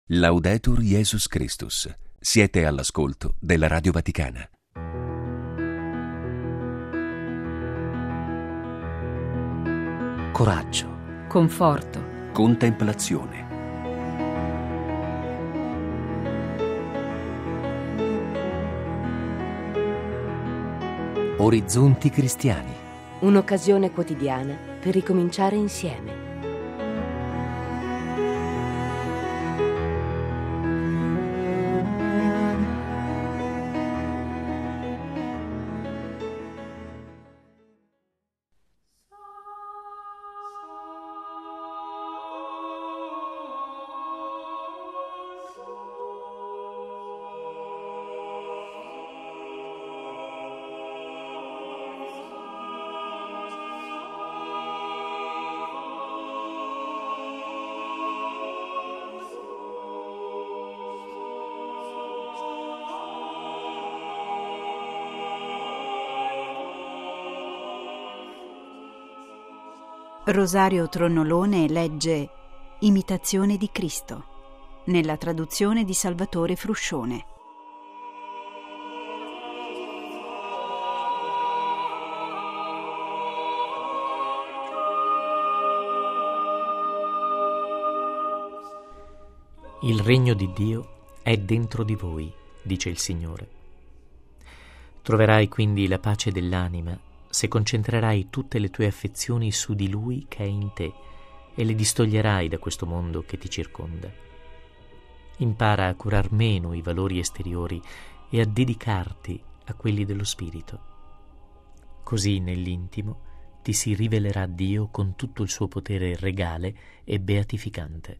Laudetur Jesus Christus. Siete all'ascolto della Radio Vaticana. Coraggio, conforto, Contemplazione. orizzonti cristiani. Un'occasione quotidiana per ricominciare insieme. Rosario Tronnolone legge Imitazione di Cristo, nella traduzione di Salvatore Fruscione. Il regno di Dio è dentro di voi, dice il Signore. Troverai quindi la pace dell'anima se concentrerai tutte le tue affezioni su di Lui che è in te e le distoglierai da questo mondo che ti circonda. Impara a curar meno i valori esteriori e a dedicarti a quelli dello spirito. Così nell'intimo ti si rivelerà Dio con tutto il suo potere regale e beatificante.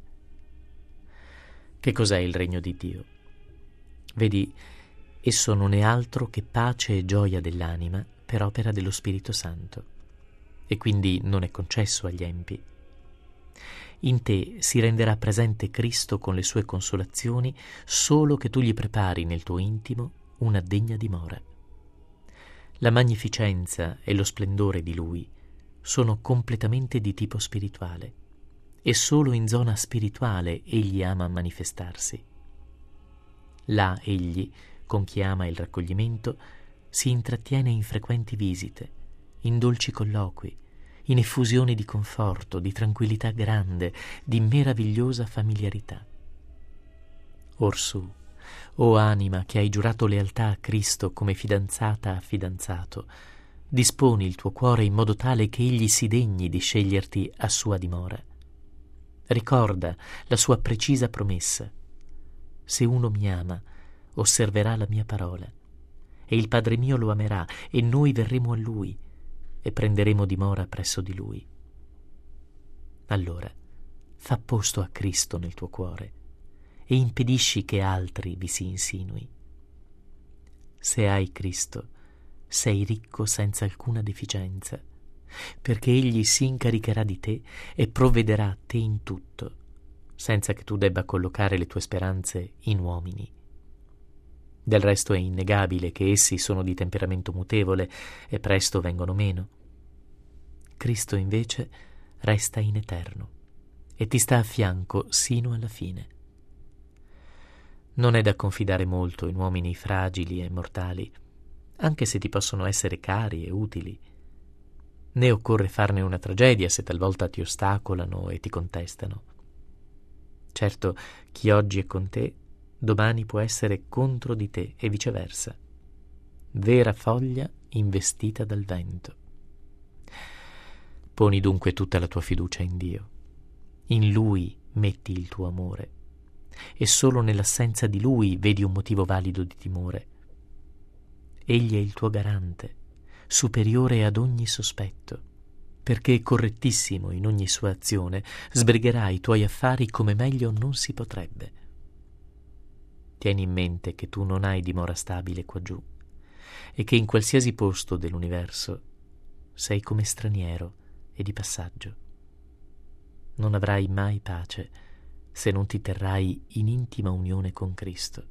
Che cos'è il regno di Dio? Vedi, esso non è altro che pace e gioia dell'anima per opera dello Spirito Santo, e quindi non è concesso agli empi. In te si renderà presente Cristo con le sue consolazioni solo che tu gli prepari nel tuo intimo una degna dimora. La magnificenza e lo splendore di Lui sono completamente di tipo spirituale, e solo in zona spirituale egli ama manifestarsi. Là egli, con chi ama il raccoglimento, si intrattiene in frequenti visite, in dolci colloqui, in effusioni di conforto, di tranquillità grande, di meravigliosa familiarità. Orsù, o anima che hai giurato lealtà a Cristo come fidanzata a fidanzato, disponi il tuo cuore in modo tale che egli si degni di sceglierti a sua dimora. Ricorda la sua precisa promessa: se uno mi ama, osserverà la mia parola, e il Padre mio lo amerà, e noi verremo a Lui e prenderemo dimora presso di Lui. Allora, fa posto a Cristo nel tuo cuore e impedisci che altri vi si insinui. Se hai Cristo, sei ricco senza alcuna deficienza, perché Egli si incaricherà di te e provvederà a te in tutto, senza che tu debba collocare le tue speranze in uomini. Del resto è innegabile che essi sono di temperamento mutevole e presto vengono meno. Cristo invece resta in eterno e ti sta a fianco sino alla fine. Non è da confidare molto in uomini fragili e mortali, anche se ti possono essere cari e utili. Né occorre farne una tragedia se talvolta ti ostacolano e ti contestano. Certo, chi oggi è con te domani può essere contro di te e viceversa. Vera foglia investita dal vento. Poni dunque tutta la tua fiducia in Dio. In Lui metti il tuo amore, e solo nell'assenza di Lui vedi un motivo valido di timore. Egli è il tuo garante, superiore ad ogni sospetto, perché correttissimo in ogni sua azione sbrigherà i tuoi affari come meglio non si potrebbe. Tieni in mente che tu non hai dimora stabile qua giù e che in qualsiasi posto dell'universo sei come straniero e di passaggio. Non avrai mai pace se non ti terrai in intima unione con Cristo.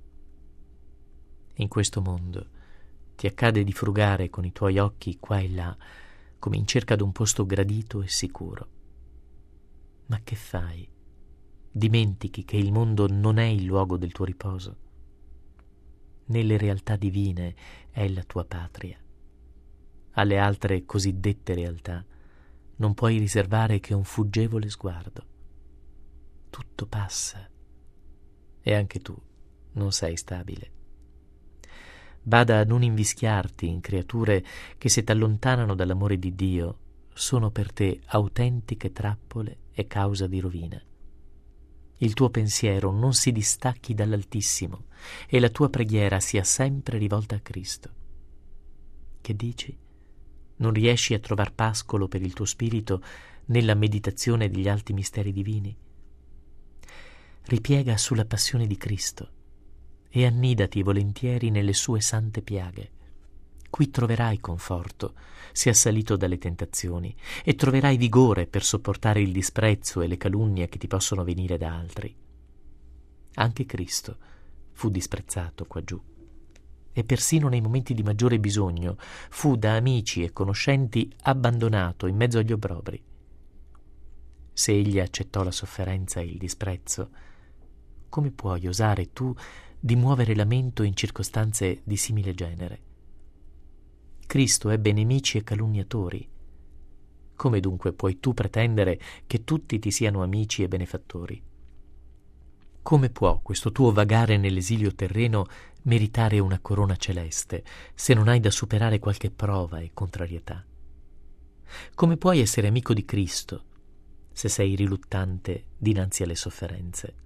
In questo mondo ti accade di frugare con i tuoi occhi qua e là come in cerca d'un posto gradito e sicuro. Ma che fai? Dimentichi che il mondo non è il luogo del tuo riposo. Nelle realtà divine è la tua patria. Alle altre cosiddette realtà non puoi riservare che un fuggevole sguardo. Tutto passa e anche tu non sei stabile. Bada a non invischiarti in creature che, se t'allontanano dall'amore di Dio, sono per te autentiche trappole e causa di rovina. Il tuo pensiero non si distacchi dall'Altissimo e la tua preghiera sia sempre rivolta a Cristo. Che dici? Non riesci a trovar pascolo per il tuo spirito nella meditazione degli alti misteri divini? Ripiega sulla passione di Cristo e annidati volentieri nelle sue sante piaghe. Qui troverai conforto, se assalito dalle tentazioni, e troverai vigore per sopportare il disprezzo e le calunnie che ti possono venire da altri. Anche Cristo fu disprezzato quaggiù, e persino nei momenti di maggiore bisogno fu da amici e conoscenti abbandonato in mezzo agli obbrobri. Se egli accettò la sofferenza e il disprezzo, come puoi osare tu di muovere lamento in circostanze di simile genere? Cristo ebbe nemici e calunniatori. Come dunque puoi tu pretendere che tutti ti siano amici e benefattori? Come può questo tuo vagare nell'esilio terreno meritare una corona celeste, se non hai da superare qualche prova e contrarietà? Come puoi essere amico di Cristo, se sei riluttante dinanzi alle sofferenze?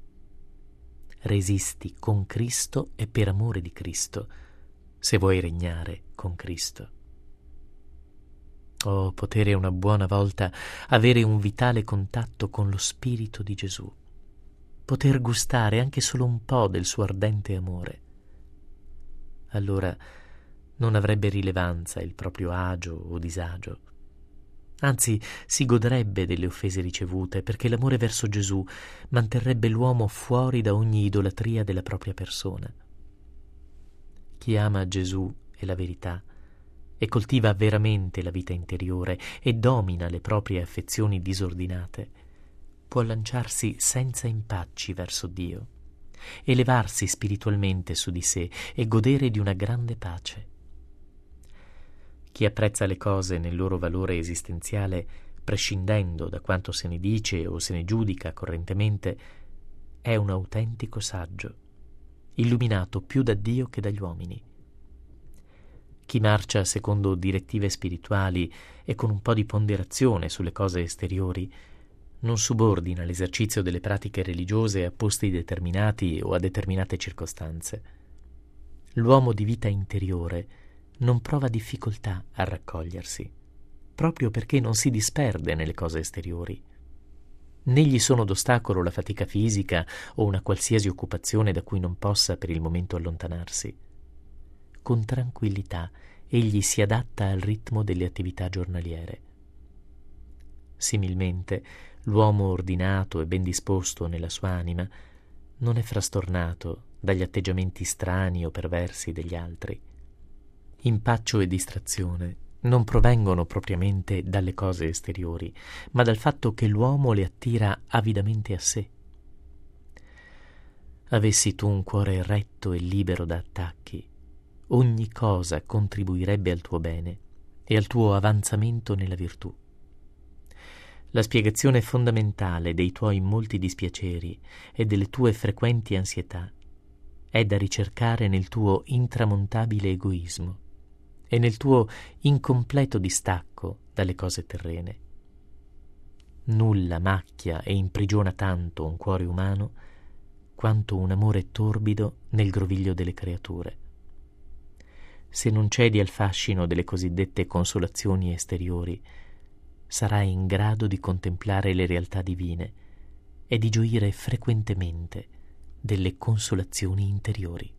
Resisti con Cristo e per amore di Cristo, se vuoi regnare con Cristo. Oh, potere una buona volta avere un vitale contatto con lo Spirito di Gesù, poter gustare anche solo un po' del suo ardente amore. Allora non avrebbe rilevanza il proprio agio o disagio. Anzi, si godrebbe delle offese ricevute, perché l'amore verso Gesù manterrebbe l'uomo fuori da ogni idolatria della propria persona. Chi ama Gesù e la verità e coltiva veramente la vita interiore e domina le proprie affezioni disordinate, può lanciarsi senza impacci verso Dio, elevarsi spiritualmente su di sé e godere di una grande pace. Chi apprezza le cose nel loro valore esistenziale, prescindendo da quanto se ne dice o se ne giudica correntemente, è un autentico saggio, illuminato più da Dio che dagli uomini. Chi marcia secondo direttive spirituali e con un po' di ponderazione sulle cose esteriori, non subordina l'esercizio delle pratiche religiose a posti determinati o a determinate circostanze. L'uomo di vita interiore non prova difficoltà a raccogliersi, proprio perché non si disperde nelle cose esteriori. Né gli sono d'ostacolo la fatica fisica o una qualsiasi occupazione da cui non possa per il momento allontanarsi. Con tranquillità egli si adatta al ritmo delle attività giornaliere. Similmente, l'uomo ordinato e ben disposto nella sua anima non è frastornato dagli atteggiamenti strani o perversi degli altri. Impaccio e distrazione non provengono propriamente dalle cose esteriori, ma dal fatto che l'uomo le attira avidamente a sé. Avessi tu un cuore retto e libero da attacchi, ogni cosa contribuirebbe al tuo bene e al tuo avanzamento nella virtù. La spiegazione fondamentale dei tuoi molti dispiaceri e delle tue frequenti ansietà è da ricercare nel tuo intramontabile egoismo e nel tuo incompleto distacco dalle cose terrene. Nulla macchia e imprigiona tanto un cuore umano quanto un amore torbido nel groviglio delle creature. Se non cedi al fascino delle cosiddette consolazioni esteriori, sarai in grado di contemplare le realtà divine e di gioire frequentemente delle consolazioni interiori.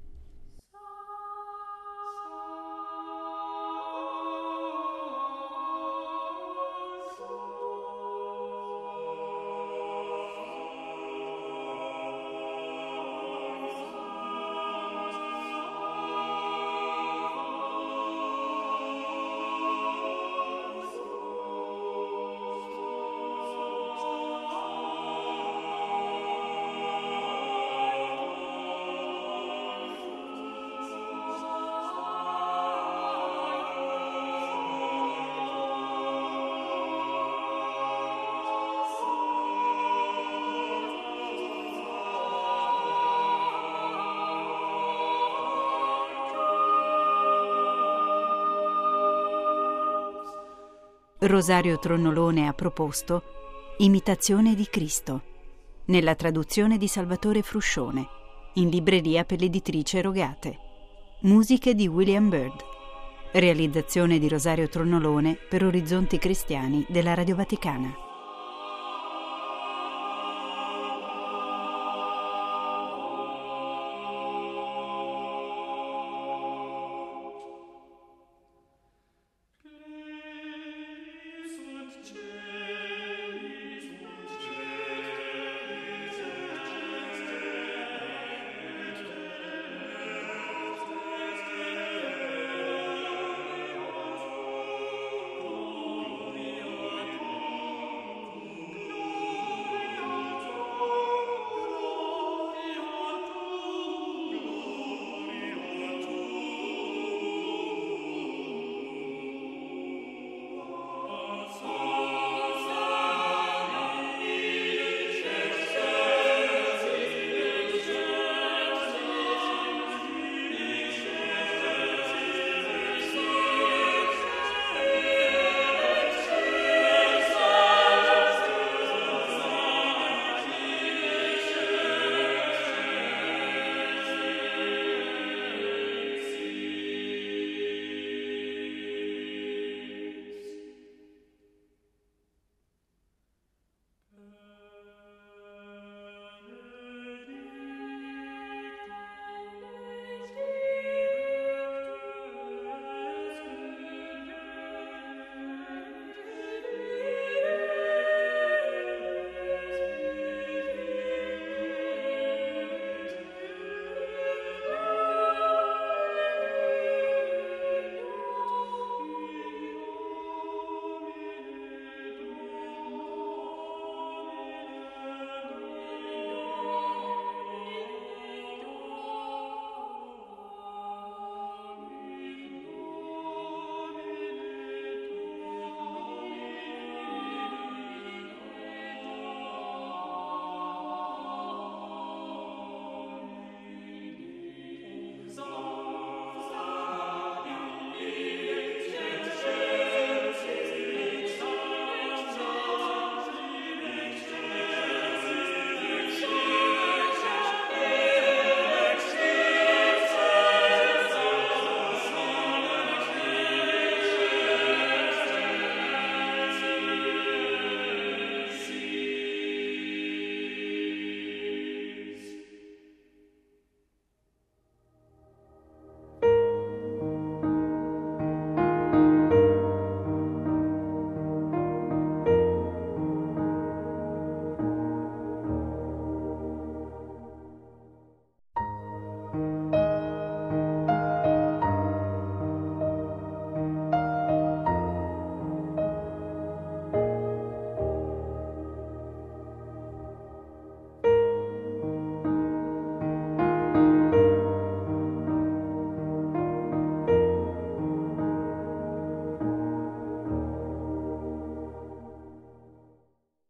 Rosario Tronnolone ha proposto Imitazione di Cristo, nella traduzione di Salvatore Fruscione, in libreria per l'editrice Rogate. Musiche di William Byrd. Realizzazione di Rosario Tronnolone per Orizzonti Cristiani della Radio Vaticana.